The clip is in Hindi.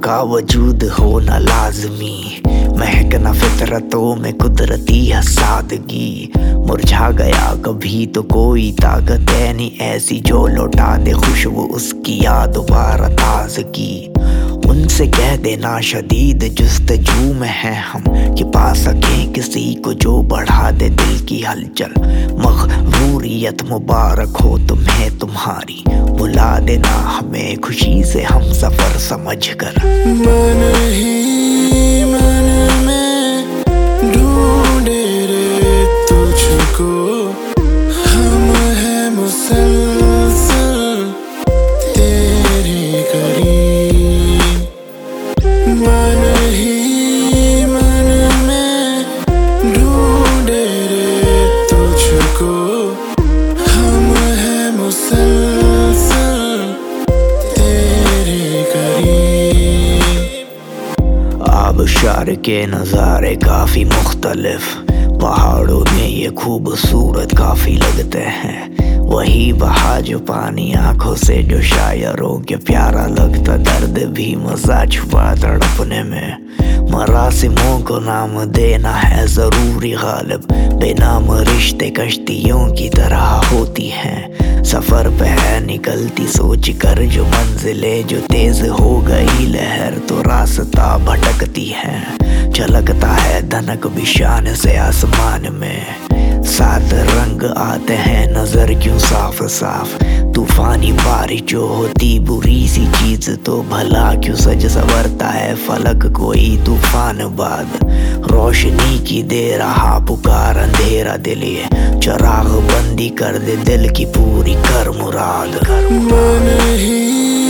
का वजूद होना लाजमी, महकना फितरतों में कुदरती है सादगी। मुरझा गया कभी तो कोई ताकत है नहीं ऐसी जो लौटा दे खुशबू उसकी याद दोबारा ताजगी। उनसे कह देना शदीद जुस्तजू में है हम, कि पा सकें किसी को जो बढ़ा दे दिल की हलचल। मग़रूरियत मुबारक हो तुम्हें तुम्हारी, बुला देना हमें खुशी से हम सफर समझ कर। मन ही मन में ढूंढे रे तुझको, हम हैं मुसलसल तेरे करीब। मन ही मन में ढूंढे रे तुझको, हम हैं मुसलसल तेरे करीब। आबशार के नज़ारे काफ़ी मुख्तलिफ, पहाड़ों में ये खूबसूरत काफ़ी लगते हैं। वही बहा जो पानी आंखों से जो शायरों के प्यारा लगता, दर्द भी मजा छुपा तड़पने में। मरासिमों को नाम देना है ज़रूरी गालिब, बेनाम रिश्ते कश्तियों की तरह होती हैं। सफ़र पे है निकलती सोच कर जो मंजिले, जो तेज हो गई लहर तो रास्ता भटकती है। झलकता है धनक बिशान से आसमान में, सात रंग आते हैं नजर क्यों साफ साफ। तूफानी बारिश जो होती बुरी सी चीज तो भला क्यों सज संवरता है फलक कोई तूफान बाद। रोशनी की दे रहा पुकार अंधेरा दिल ये, चिराग बंदी कर दे दिल की पूरी कर मुराद। मन ही